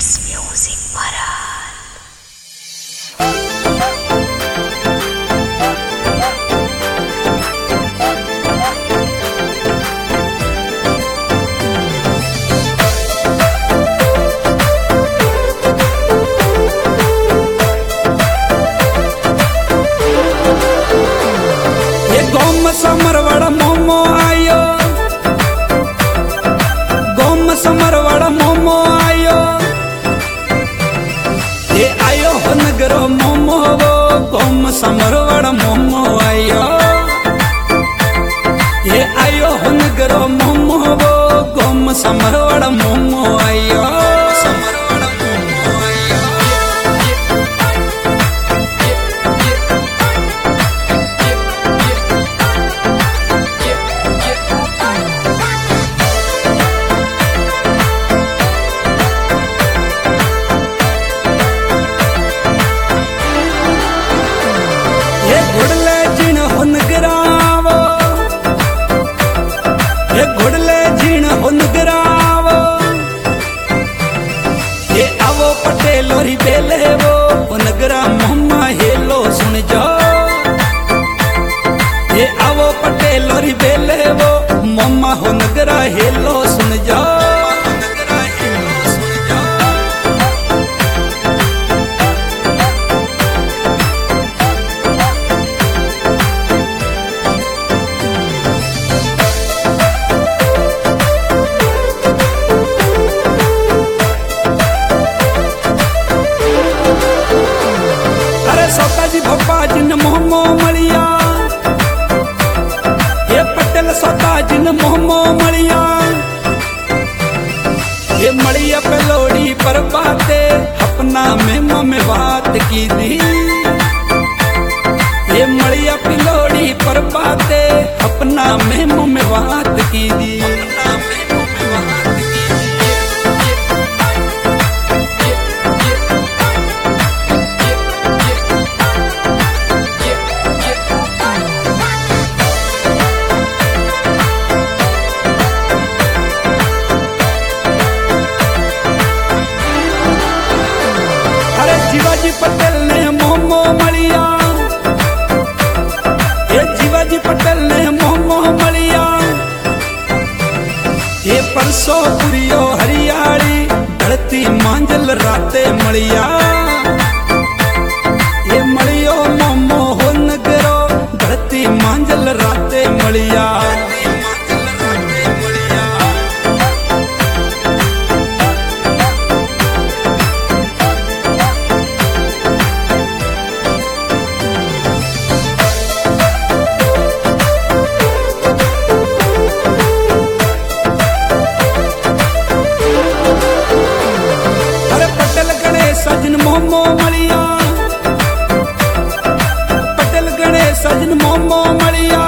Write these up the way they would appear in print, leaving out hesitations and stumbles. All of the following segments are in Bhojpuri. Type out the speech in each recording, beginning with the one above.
Music Parade. समरवाड़ा मोमो आयो, गोम समरवाड़ा मोमो आयो, ये आयो हो नगरो मोमो वो गोम समरवाड़ा मोमो आयो, ये आयो हो नगरो मोमो वो गोम समरवाड़ा मोमो आयो। पटेलोरी बेले वो नगरा मोहम्मा हेलो सुन जाओ, ये आवो पटेलोरी बेले वो मोहम्मा हो नगरा हेलो सुन जाओ। भोपा जिन मोहम्मो मलिया, ये पटेल सोता जिन मोहम्मो मलिया, ये मलिया पे लोड़ी पर बातें अपना मेमो में बात की दी, ये मलिया पे लोड़ी पर बातें अपना मेमो में बात की दी। शिवाजी पटेल ने मोमो मलिया, ये शिवाजी पटेल ने मोमो मलिया, ये परसों पुरियो हरियाली ढलती मांझल राते मलिया, ये मलियो मोमो हो नगरो ढलती मांझल राते मलिया। सजन मोमो मलिया, पटेल गणेश सजन मोमो मलिया,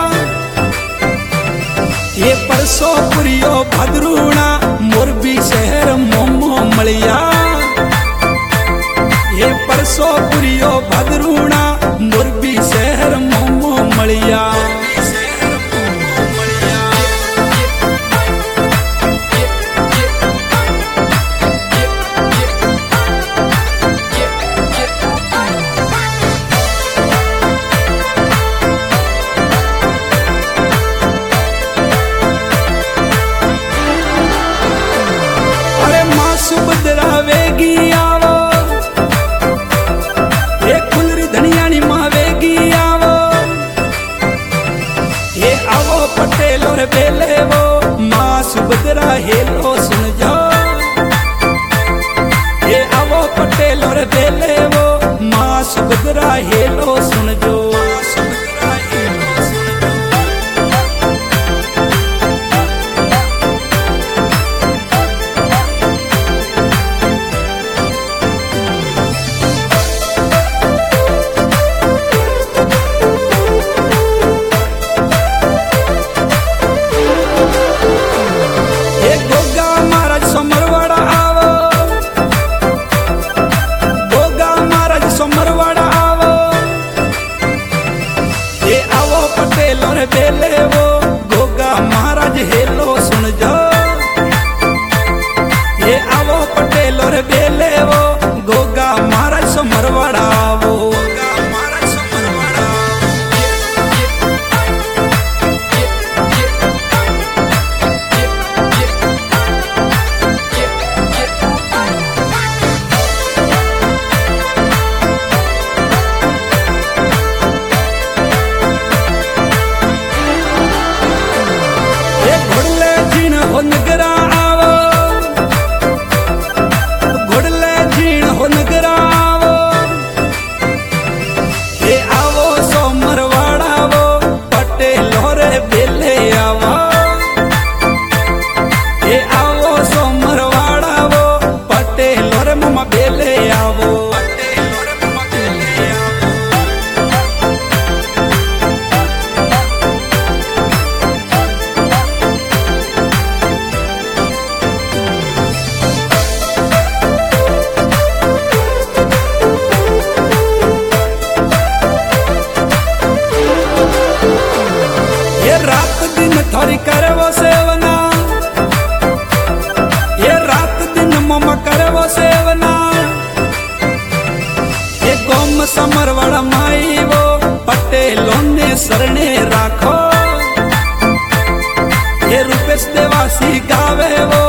ये परसों पुरियो भद्रूणा मोरबी शहर मोमो मलिया, ये परसों पुरियो भद्रूणा मोरबी शहर मोमो मलिया। पटेलो रे बेले वो गोगा महाराज सो मरवाड़ा वो नगरा आवो घोड़ले झीण हो नगरा आवो ये आवो सो मरवाड़ा वो पटेलो रे बेले आवो ये आवो सो मरवाड़ा वो पटेलो रे ममा बेले आवो थारी करे वो सेवना ये रात दिन ममा करे वो सेवना ये गोम समरवाड़ा माई वो पटेलों ने सरने राखो ये रूपेश देवासी गावे वो